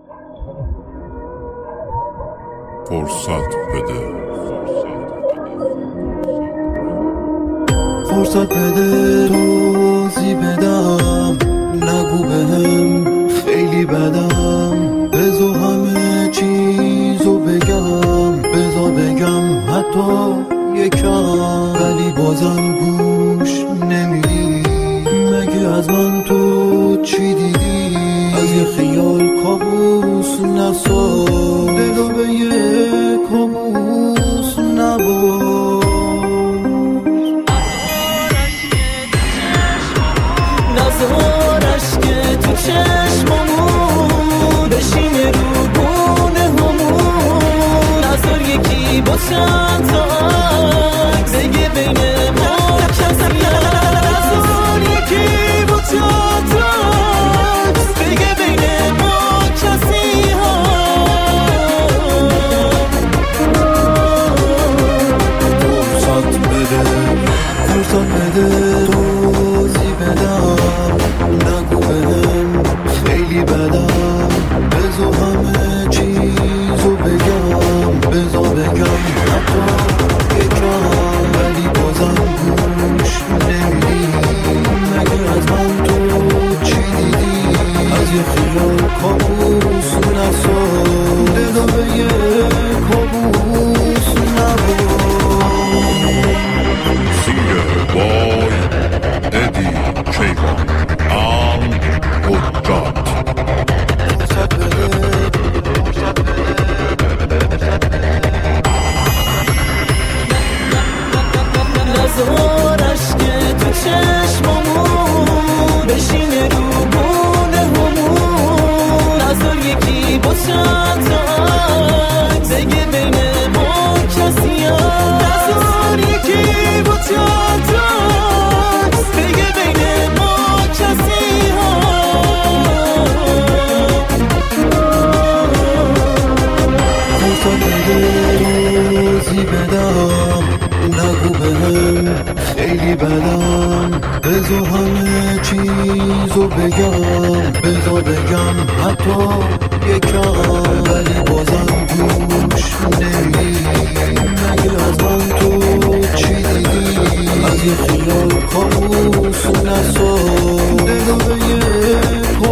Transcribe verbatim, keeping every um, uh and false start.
فرصت بده فرصت بده توضیح بدم، نگو بهم خیلی بدم، بذار همه چیزو بگم، بذار بگم حتی یکم، ولی بازم گوش نمیدی. مگه از من تو چی دیدی؟ از یه خیال کابوس نساز، دلو به یه کابوس نباز. نزارش که تو چشممون بشینه رو گونه همون، نزار یکی با چند تا عکس بگه بین ما کسی هست، نزار یکی با چند تا عکس بگه بین ما کسی هست. فرصت بده فرصت بده توضیح بدم، نگو بهم خیلی بدم، بذار همه چیزو بگم، بذار بگم حتی یکم، ولی بازم گوش نمیدی. مگه از من تو چی دیدی؟ از یه خیال کابوس نساز، دلو به یه کابوس نباز. سینگر بای ادی کیوان آن حجات. فرصت بده نزارش که تو چشممون بشینه رو گونه همون، نزار یکی با چند تا عکس بگه بین ما کسی هست، نزار یکی با چند تا عکس بگه بین ما کسی فرصت بده توضیح بدم، نگو بهم خیلی بدم، بذار همه چیزو بگم، بذار بگم حتی یکم، ولی بازم گوش نمیدی. مگه از من تو چی دیدی؟ از یه خیال کابوس نساز، دلو به یه